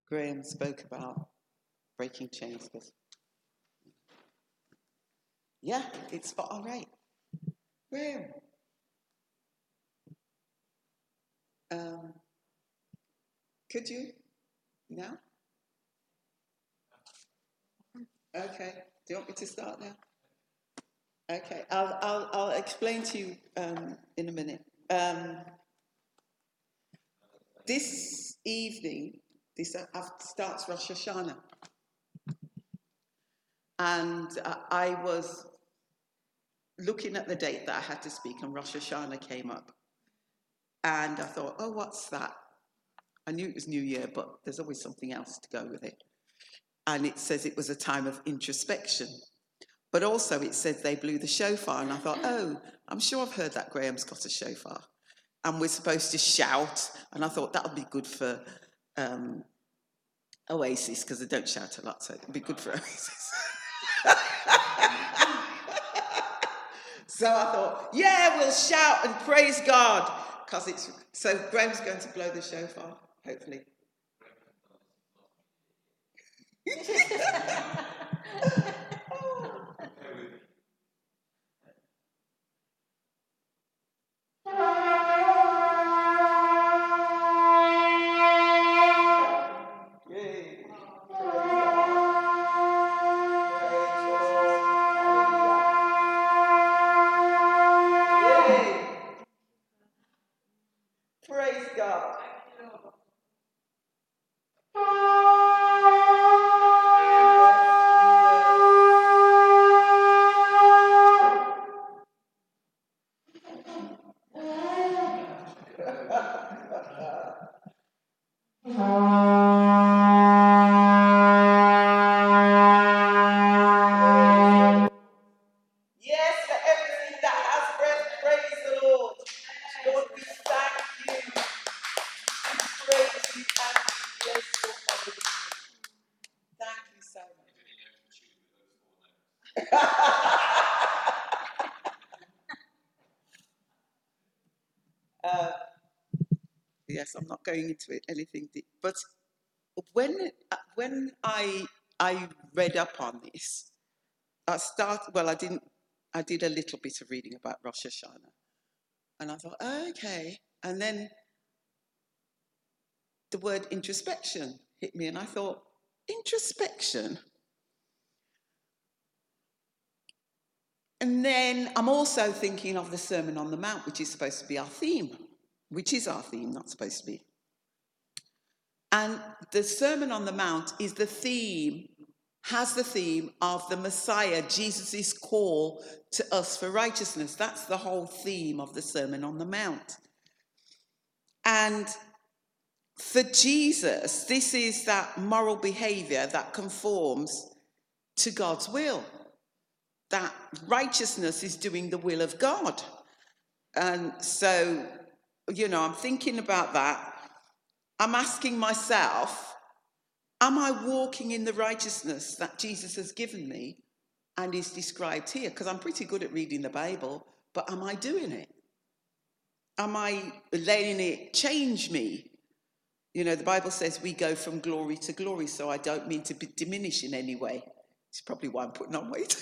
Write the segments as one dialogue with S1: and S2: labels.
S1: Graham spoke about breaking chains. Yeah, it's spot on right. Graham. Could you now? Okay. Do you want me to start now? Okay. I'll explain to you in a minute. This evening, this starts Rosh Hashanah, and I was looking at the date that I had to speak, and Rosh Hashanah came up, and I thought, oh, what's that? I knew it was New Year, but there's always something else to go with it. And it says it was a time of introspection. But also it says they blew the shofar. And I thought, oh, I'm sure I've heard that Graham's got a shofar. And we're supposed to shout. And I thought that would be good for Oasis, because they don't shout a lot, so it would be good for Oasis. So I thought, yeah, we'll shout and praise God. So Graham's going to blow the shofar, hopefully. Praise God. Yes, for everything that has breath, praise the Lord. Lord, we thank you. We praise you and we bless your holy name. Thank you so much. Yes, I'm not going into it anything deep, but when I read up on this, I did a little bit of reading about Rosh Hashanah, and I thought, oh, okay, and then the word introspection hit me, and I thought, introspection? And then I'm also thinking of the Sermon on the Mount, which is supposed to be our theme, not supposed to be. And the Sermon on the Mount has the theme of the Messiah, Jesus' call to us for righteousness. That's the whole theme of the Sermon on the Mount. And for Jesus, this is that moral behavior that conforms to God's will. That righteousness is doing the will of God. And so, I'm thinking about that. I'm asking myself, am I walking in the righteousness that Jesus has given me and is described here? Because I'm pretty good at reading the Bible, but am I doing it? Am I letting it change me? The Bible says we go from glory to glory, so I don't mean to diminish in any way. It's probably why I'm putting on weight.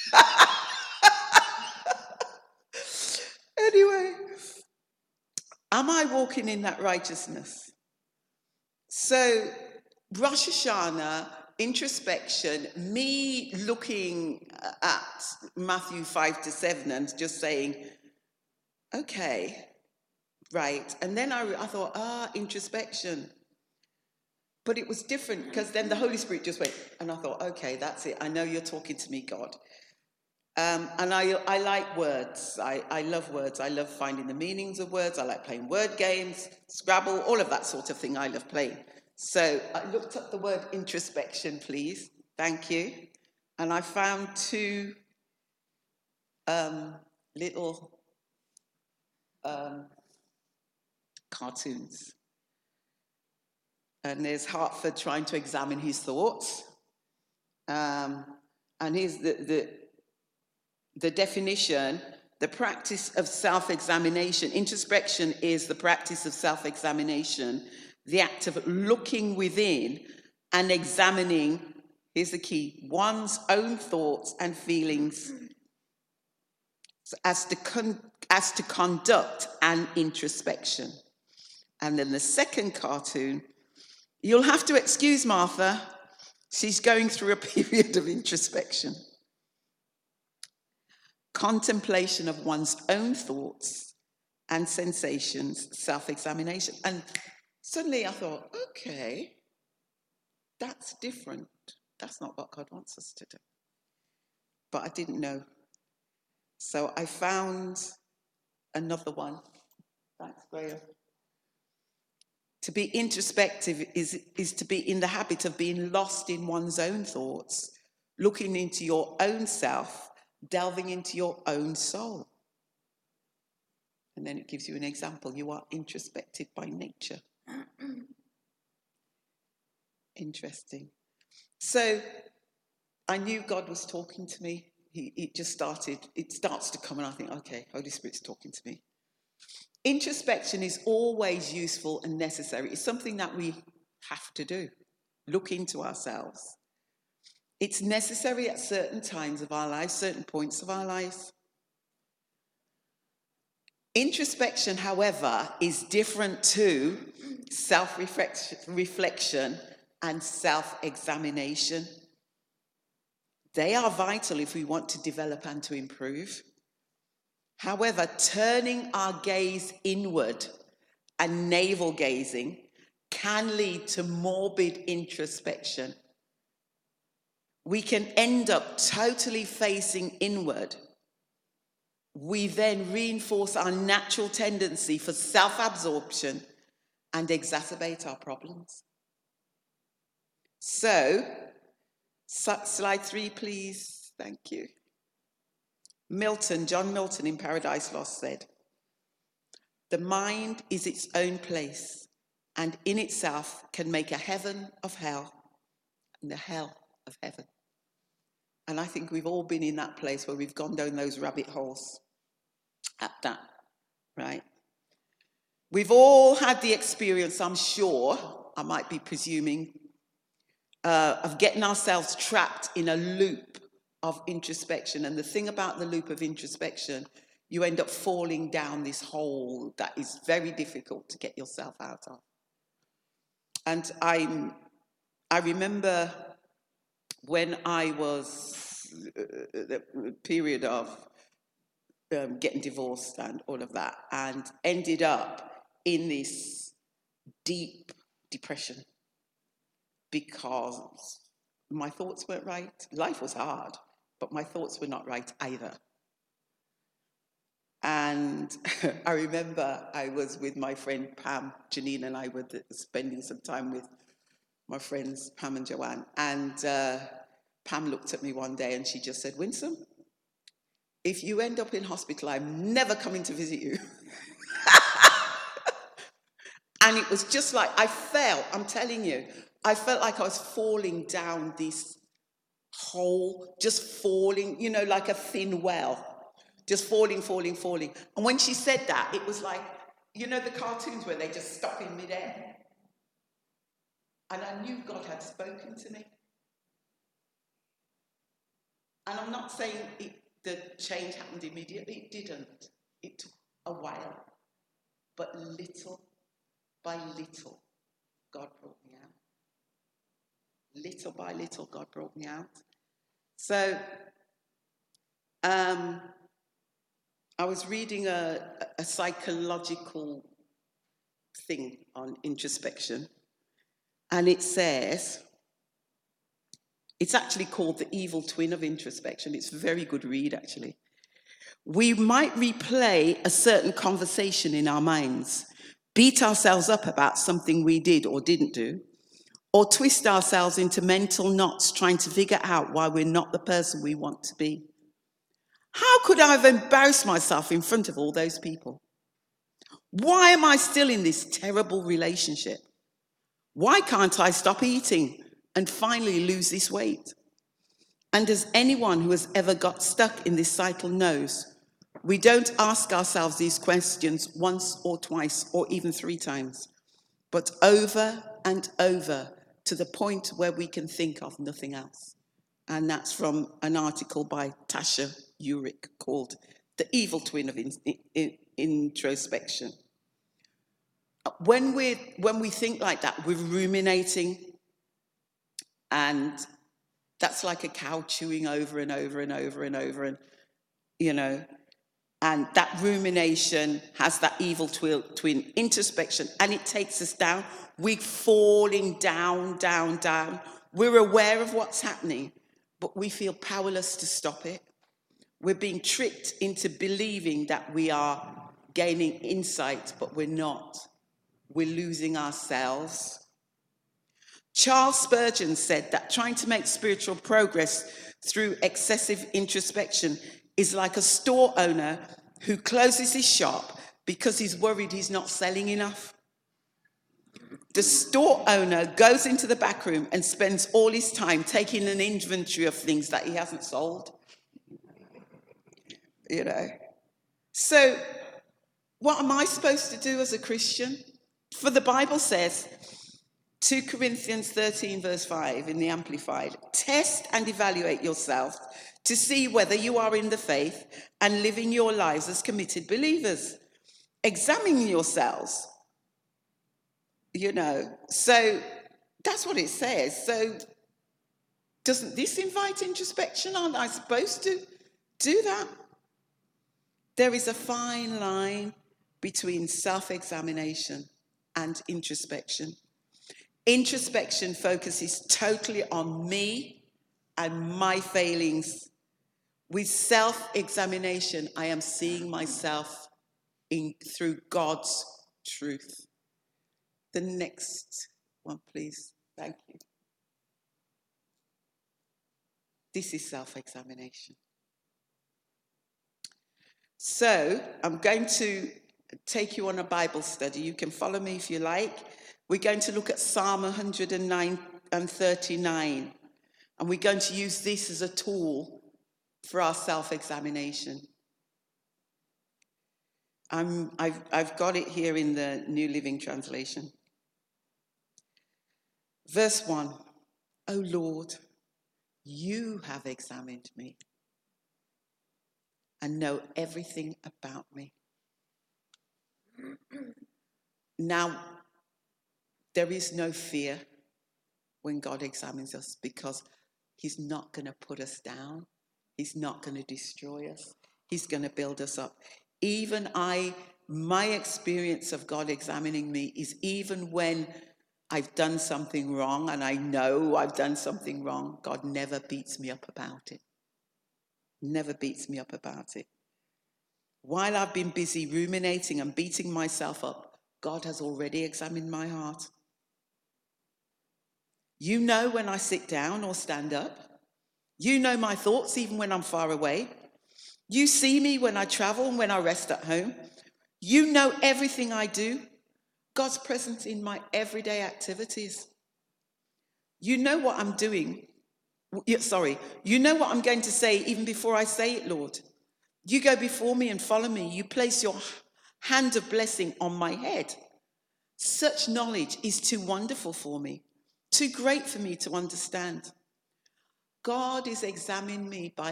S1: Anyway, am I walking in that righteousness? So, Rosh Hashanah, introspection, me looking at Matthew 5-7 and just saying, okay, right. And then I thought, introspection. But it was different because then the Holy Spirit just went, and I thought, okay, that's it. I know you're talking to me, God. And I like words. I love words. I love finding the meanings of words. I like playing word games, Scrabble, all of that sort of thing I love playing. So I looked up the word introspection, please. Thank you. And I found two little cartoons. And there's Hartford trying to examine his thoughts. And here's the definition: the practice of self-examination. Introspection is the practice of self-examination the act of looking within and examining, here's the key, one's own thoughts and feelings as to conduct an introspection. And then the second cartoon, you'll have to excuse Martha, she's going through a period of introspection. Contemplation of one's own thoughts and sensations, self-examination. And suddenly I thought, okay, that's different. That's not what God wants us to do. But I didn't know. So I found another one. Thanks, Graham. To be introspective is to be in the habit of being lost in one's own thoughts, looking into your own self, delving into your own soul. And then it gives you an example. You are introspective by nature. Interesting. So I knew God was talking to me. It starts to come and I think, okay, Holy Spirit's talking to me. Introspection is always useful and necessary. It's something that we have to do. Look into ourselves. It's necessary at certain times of our lives, certain points of our lives. Introspection, however, is different to self-reflection and self-examination. They are vital if we want to develop and to improve. However, turning our gaze inward and navel gazing can lead to morbid introspection. We can end up totally facing inward. We then reinforce our natural tendency for self-absorption and exacerbate our problems. So, slide 3, please. Thank you. John Milton in Paradise Lost said, "The mind is its own place and in itself can make a heaven of hell and a hell of heaven." And I think we've all been in that place where we've gone down those rabbit holes at that, right? We've all had the experience, I'm sure, I might be presuming, of getting ourselves trapped in a loop of introspection. And the thing about the loop of introspection, you end up falling down this hole that is very difficult to get yourself out of. And I remember when I was the period of getting divorced and all of that, and ended up in this deep depression because my thoughts weren't right. Life was hard, but my thoughts were not right either. And I remember I was with my friend Pam, Janine and I were spending some time with my friends Pam and Joanne. And Pam looked at me one day and she just said, "Winsome, if you end up in hospital, I'm never coming to visit you." And it was just like, I'm telling you, I felt like I was falling down this hole, just falling, you know, like a thin well, just falling. And when she said that, it was like, you know, the cartoons where they just stop in midair. And I knew God had spoken to me. And I'm not saying the change happened immediately. It didn't. It took a while. But little by little, God brought me out. Little by little, God brought me out. So, I was reading a psychological thing on introspection, and it says, it's actually called The Evil Twin of Introspection. It's a very good read, actually. We might replay a certain conversation in our minds, beat ourselves up about something we did or didn't do, or twist ourselves into mental knots trying to figure out why we're not the person we want to be. How could I have embarrassed myself in front of all those people? Why am I still in this terrible relationship? Why can't I stop eating and finally lose this weight? And as anyone who has ever got stuck in this cycle knows, we don't ask ourselves these questions once or twice or even 3 times. but over and over to the point where we can think of nothing else. And that's from an article by Tasha Eurich called The Evil Twin of Introspection. When we think like that, we're ruminating, and that's like a cow chewing over and over and over and over, and and that rumination has that evil twin introspection, and it takes us down. We're falling down, down, down. We're aware of what's happening, but we feel powerless to stop it. We're being tricked into believing that we are gaining insight, but we're not. We're losing ourselves. Charles Spurgeon said that trying to make spiritual progress through excessive introspection is like a store owner who closes his shop because he's worried he's not selling enough. The store owner goes into the back room and spends all his time taking an inventory of things that he hasn't sold. So what am I supposed to do as a Christian? For the Bible says, 2 Corinthians 13 verse 5 in the Amplified, test and evaluate yourself to see whether you are in the faith and living your lives as committed believers. Examine yourselves. So that's what it says. So doesn't this invite introspection? Aren't I supposed to do that? There is a fine line between self-examination and introspection. Introspection focuses totally on me and my failings. With self-examination, I am seeing myself through God's truth. The next one, please. Thank you. This is self-examination. So I'm going to take you on a Bible study. You can follow me if you like. We're going to look at Psalm 109 and 39. And we're going to use this as a tool for our self-examination. I've got it here in the New Living Translation. Verse 1. O Lord, you have examined me and know everything about me. Now, there is no fear when God examines us, because he's not going to put us down. He's not going to destroy us. He's going to build us up. My experience of God examining me is even when I've done something wrong and I know I've done something wrong, God never beats me up about it. Never beats me up about it. While I've been busy ruminating and beating myself up, God has already examined my heart. You know when I sit down or stand up. You know my thoughts even when I'm far away. You see me when I travel and when I rest at home. You know everything I do. God's present in my everyday activities. You know what I'm doing. You know what I'm going to say even before I say it, Lord. You go before me and follow me. You place your hand of blessing on my head. Such knowledge is too wonderful for me, too great for me to understand. God is examining me by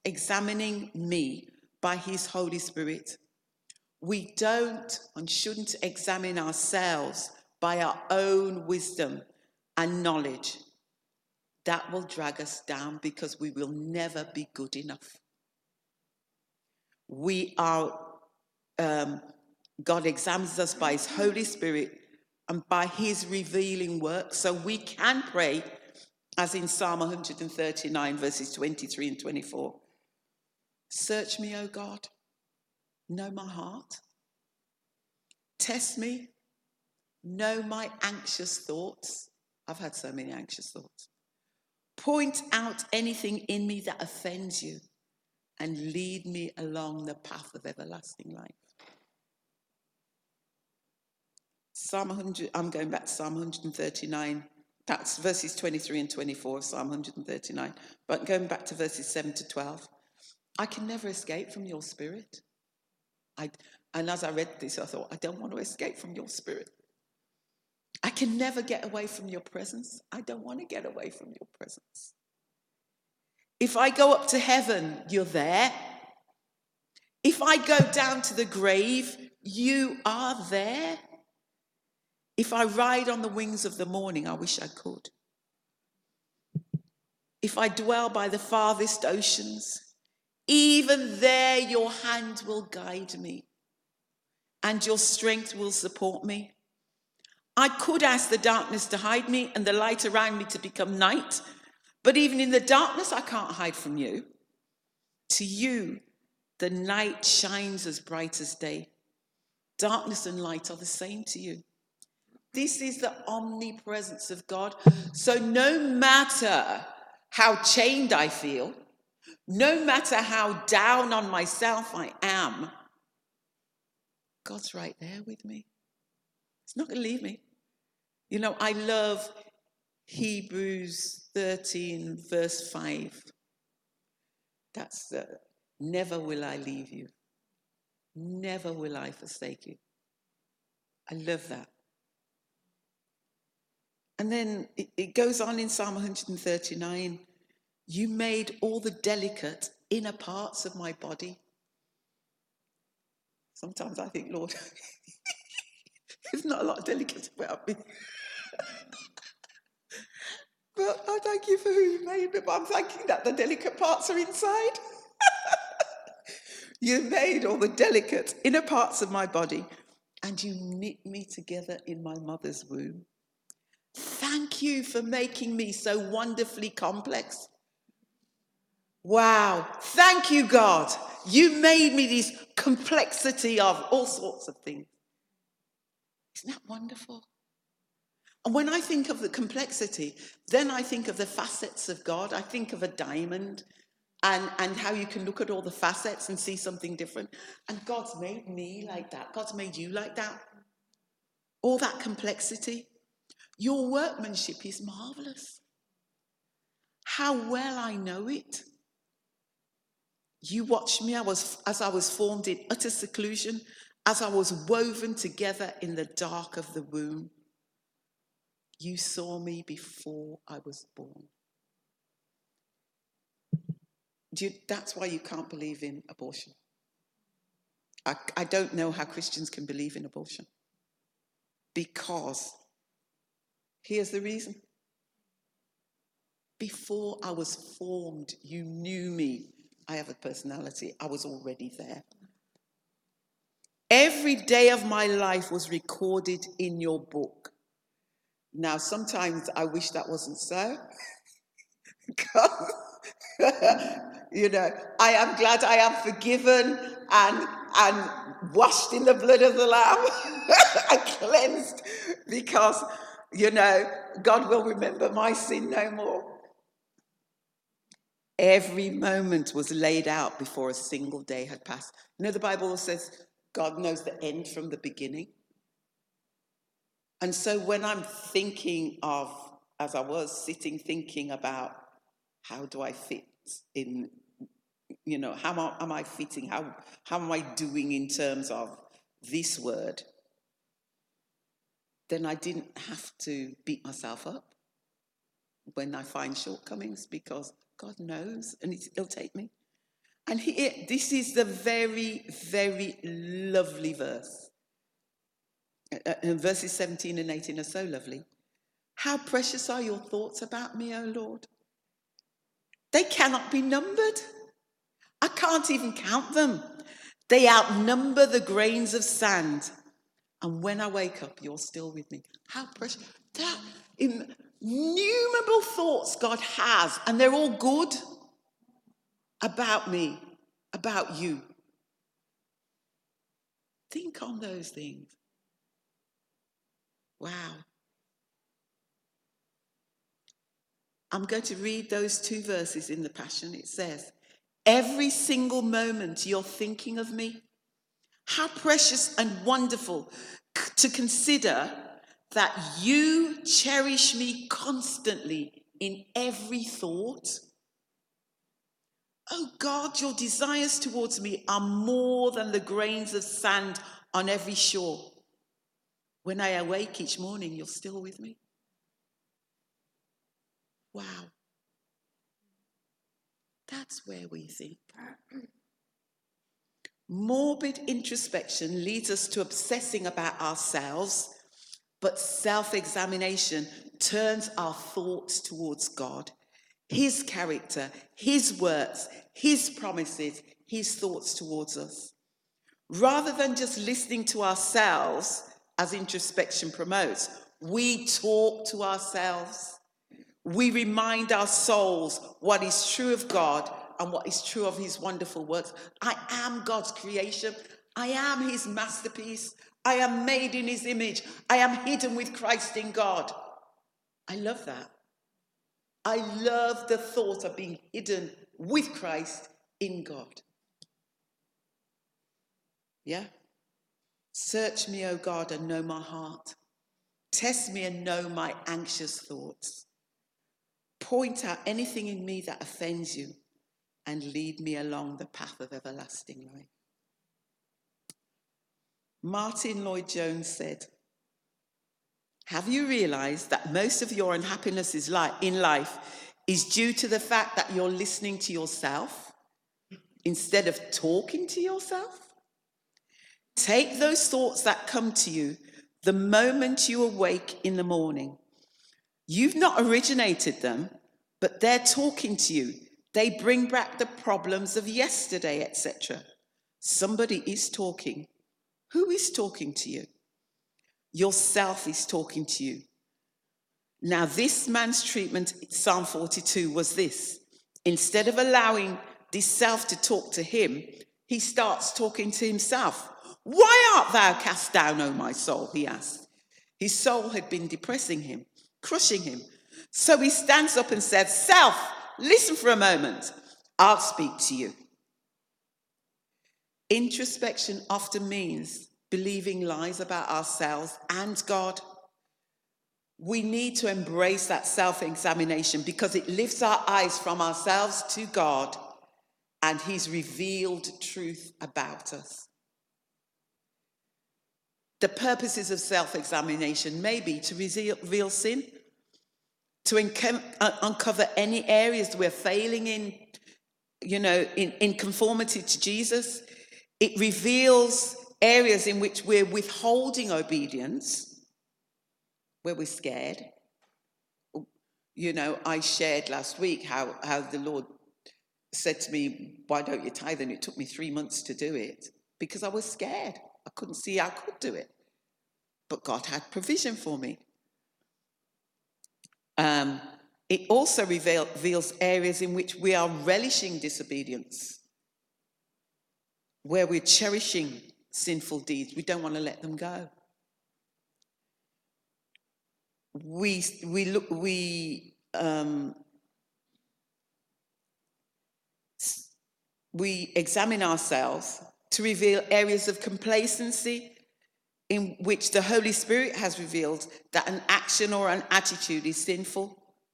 S1: his Holy Spirit. We don't and shouldn't examine ourselves by our own wisdom and knowledge. That will drag us down because we will never be good enough. God examines us by his Holy Spirit and by his revealing work, so we can pray as in Psalm 139 verses 23 and 24. Search me, O God, know my heart. Test me, know my anxious thoughts. I've had so many anxious thoughts. Point out anything in me that offends you and lead me along the path of everlasting life. I'm going back to Psalm 139. That's verses 23 and 24 of Psalm 139. But going back to verses 7 to 12. I can never escape from your spirit. And as I read this, I thought, I don't want to escape from your spirit. I can never get away from your presence. I don't want to get away from your presence. If I go up to heaven, you're there. If I go down to the grave, you are there. If I ride on the wings of the morning, I wish I could. If I dwell by the farthest oceans, even there your hand will guide me and your strength will support me. I could ask the darkness to hide me and the light around me to become night, but even in the darkness, I can't hide from you. To you, the night shines as bright as day. Darkness and light are the same to you. This is the omnipresence of God. So no matter how chained I feel, no matter how down on myself I am, God's right there with me. He's not going to leave me. You know, I love Hebrews 13, verse 5. That's never will I leave you. Never will I forsake you. I love that. And then it goes on in Psalm 139. You made all the delicate inner parts of my body. Sometimes I think, Lord, there's not a lot delicate about me. But I thank you for who you made me. But I'm thanking that the delicate parts are inside. You made all the delicate inner parts of my body, and you knit me together in my mother's womb. Thank you for making me so wonderfully complex. Wow. Thank you, God. You made me this complexity of all sorts of things. Isn't that wonderful? And when I think of the complexity, then I think of the facets of God. I think of a diamond and how you can look at all the facets and see something different. And God's made me like that. God's made you like that. All that complexity. Your workmanship is marvelous. How well I know it. You watched me as I was formed in utter seclusion, as I was woven together in the dark of the womb. You saw me before I was born. That's why you can't believe in abortion. I don't know how Christians can believe in abortion. Because, here's the reason. Before I was formed, you knew me. I have a personality. I was already there. Every day of my life was recorded in your book. Now, sometimes I wish that wasn't so. Because, you know, I am glad I am forgiven and washed in the blood of the Lamb and cleansed, because, you know, God will remember my sin no more. Every moment was laid out before a single day had passed. You know, the Bible says God knows the end from the beginning. And so when I'm thinking of, as I was sitting thinking about, how do I fit in, you know, how am I fitting? How am I doing in terms of this word? Then I didn't have to beat myself up when I find shortcomings, because God knows and He'll take me. And this is the very, very lovely verse. Verses 17 and 18 are so lovely. How precious are your thoughts about me, O Lord? They cannot be numbered. I can't even count them. They outnumber the grains of sand. And when I wake up, you're still with me. How precious. That innumerable thoughts God has, and they're all good about me, about you. Think on those things. Wow. I'm going to read those two verses in the Passion. It says, every single moment you're thinking of me. How precious and wonderful to consider that you cherish me constantly in every thought. Oh God, your desires towards me are more than the grains of sand on every shore. When I awake each morning, you're still with me. Wow. That's where we think. Morbid introspection leads us to obsessing about ourselves, but self-examination turns our thoughts towards God, his character, his works, his promises, his thoughts towards us. Rather than just listening to ourselves, as introspection promotes, we talk to ourselves. We remind our souls what is true of God and what is true of his wonderful works. I am God's creation. I am his masterpiece. I am made in his image. I am hidden with Christ in God. I love that. I love the thought of being hidden with Christ in God. Yeah? Search me, O God, and know my heart. Test me and know my anxious thoughts. Point out anything in me that offends you and lead me along the path of everlasting life. Martin Lloyd-Jones said, have you realized that most of your unhappiness in life is due to the fact that you're listening to yourself instead of talking to yourself? Take those thoughts that come to you the moment you awake in the morning. You've not originated them, but they're talking to you. They bring back the problems of yesterday, etc. Somebody is talking. Who is talking to you? Yourself is talking to you. Now, this man's treatment, Psalm 42, was this. Instead of allowing this self to talk to him, he starts talking to himself. Why art thou cast down, O my soul? He asked. His soul had been depressing him, crushing him. So he stands up and says, self, listen for a moment. I'll speak to you. Introspection often means believing lies about ourselves and God. We need to embrace that self-examination because it lifts our eyes from ourselves to God and his revealed truth about us. The purposes of self-examination may be to reveal sin, to uncover any areas we're failing in, in conformity to Jesus. It reveals areas in which we're withholding obedience, where we're scared. I shared last week how the Lord said to me, why don't you tithe? And it took me 3 months to do it because I was scared. I couldn't see I could do it. But God had provision for me. It also reveals areas in which we are relishing disobedience, where we're cherishing sinful deeds. We don't want to let them go. We examine ourselves to reveal areas of complacency in which the Holy Spirit has revealed that an action or an attitude is sinful,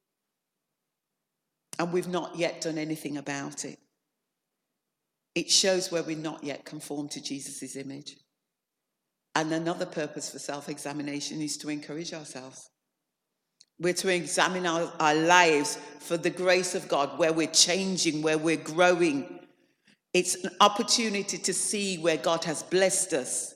S1: and we've not yet done anything about it. It shows where we're not yet conformed to Jesus' image. And another purpose for self-examination is to encourage ourselves. We're to examine our lives for the grace of God, where we're changing, where we're growing. It's an opportunity to see where God has blessed us.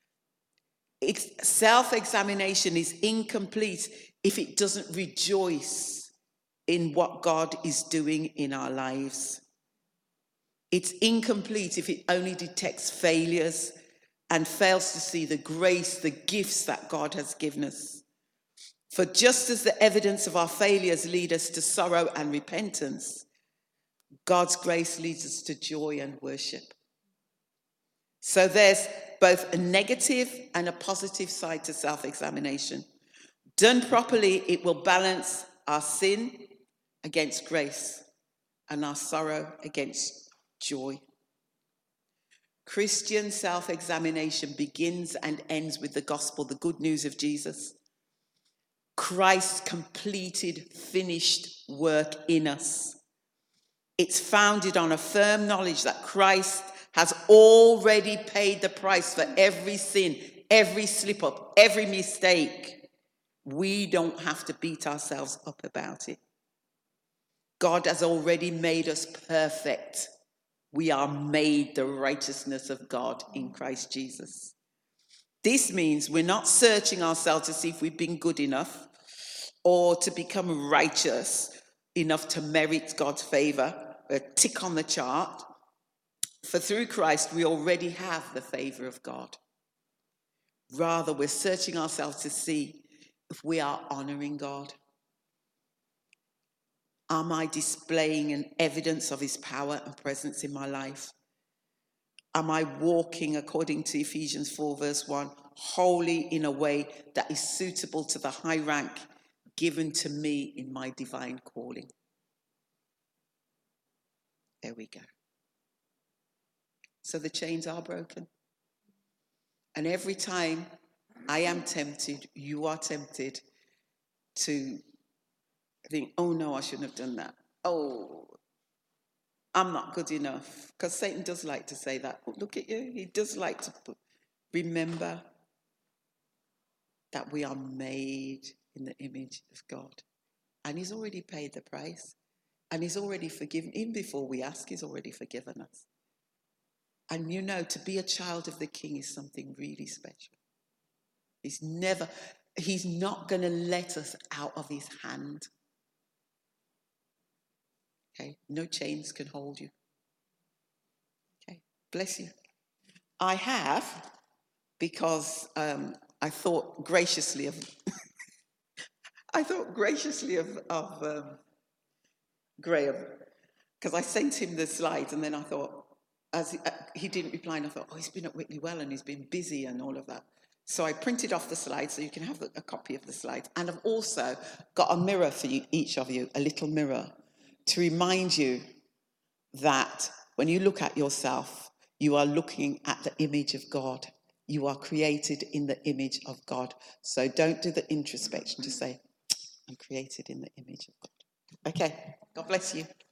S1: Self-examination is incomplete if it doesn't rejoice in what God is doing in our lives. It's incomplete if it only detects failures and fails to see the grace, the gifts that God has given us. For just as the evidence of our failures lead us to sorrow and repentance, God's grace leads us to joy and worship. So there's both a negative and a positive side to self-examination. Done properly, it will balance our sin against grace and our sorrow against joy. Christian self-examination begins and ends with the gospel, the good news of Jesus. Christ's completed, finished work in us. It's founded on a firm knowledge that Christ has already paid the price for every sin, every slip up, every mistake. We don't have to beat ourselves up about it. God has already made us perfect. We are made the righteousness of God in Christ Jesus. This means we're not searching ourselves to see if we've been good enough or to become righteous enough to merit God's favor, a tick on the chart. For through Christ, we already have the favor of God. Rather, we're searching ourselves to see if we are honoring God. Am I displaying an evidence of his power and presence in my life? Am I walking according to Ephesians 4 verse 1, wholly in a way that is suitable to the high rank given to me in my divine calling? There we go. So the chains are broken. And every time I am tempted, you are tempted to think, oh no, I shouldn't have done that. Oh, I'm not good enough. Because Satan does like to say that. But look at you. He does like to remember that we are made in the image of God. And he's already paid the price. And he's already forgiven. Even before we ask, he's already forgiven us. And you know, to be a child of the King is something really special. He's not going to let us out of his hand. Okay, no chains can hold you. Okay, bless you. I have, because I thought graciously of Graham, because I sent him the slides, and then I thought, as he didn't reply, and I thought, oh, he's been at Whitley Well and he's been busy and all of that. So I printed off the slides so you can have a copy of the slides. And I've also got a mirror for you, each of you, a little mirror, to remind you that when you look at yourself, you are looking at the image of God. You are created in the image of God. So don't do the introspection. Just say, I'm created in the image of God. Okay, God bless you.